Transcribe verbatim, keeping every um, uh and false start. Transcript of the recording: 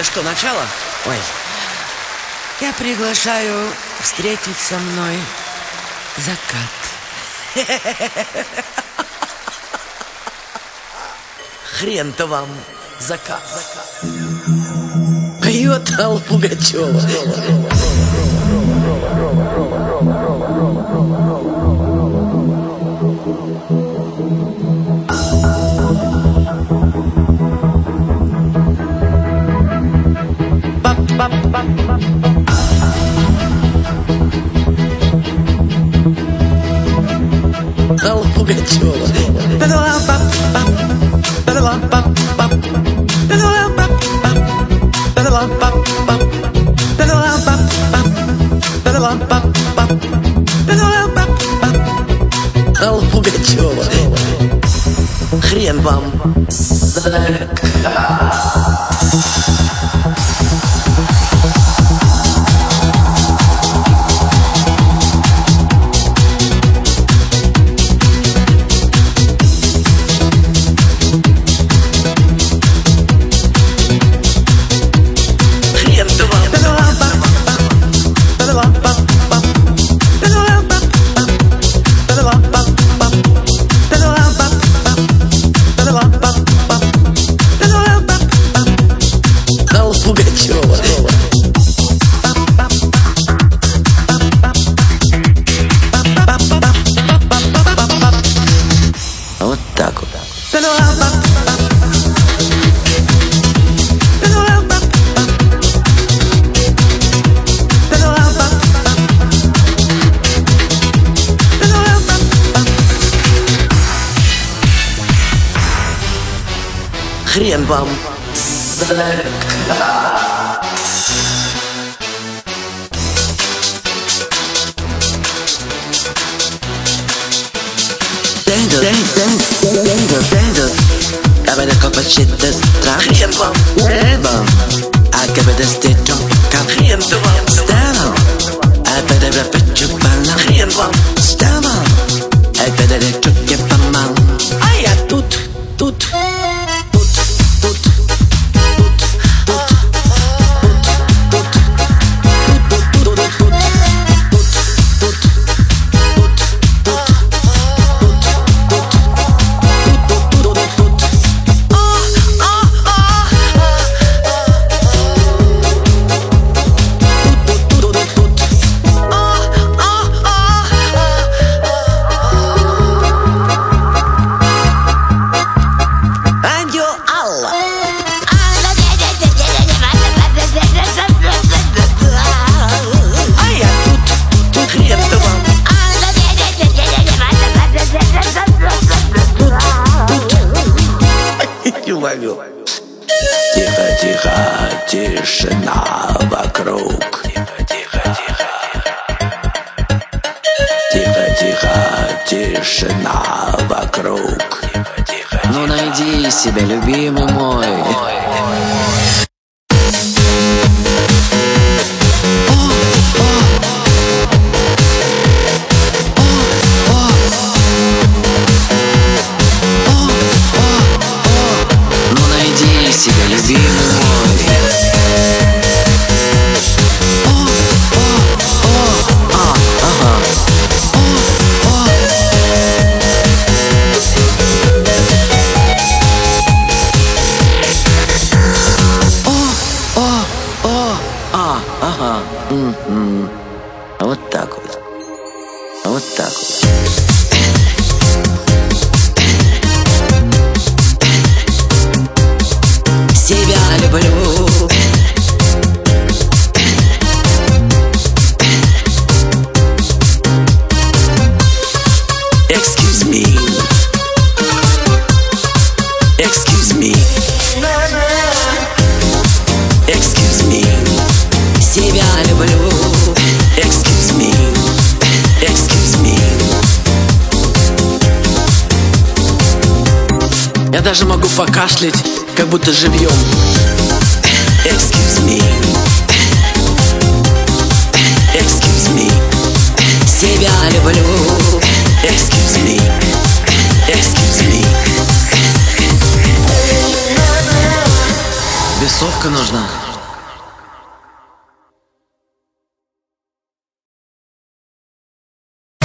Это что, начало? Ой. Я приглашаю встретить со мной закат. Хрен-то вам закат. Поет Алла Пугачева. Алла Пугачева. Алла Пугачева. Хрен вам закат. Вот так вот. Хрен вам закат. Danger, danger, danger, danger. I better go for shit this trap. Хрен вам. Never. I give it a stitch jump. Хрен вам. Stand up. I better rap it you балам. Хрен вам. Stand up. I better let you get помал. А я тут, тут. Тихо, тихо, тишина вокруг. Тихо, тихо, тихо. Тихо, тихо, тишина вокруг. Тихо, тихо. Ну найди себя, любимый мой. Вот так вот. Вот так вот. Себя люблю. Excuse me. Excuse me. Excuse me. Себя люблю. Excuse me. Excuse me. Я даже могу покашлять, как будто живьем. Excuse me. Excuse me. Себя люблю. Excuse me. Excuse me. Бесовка нужна.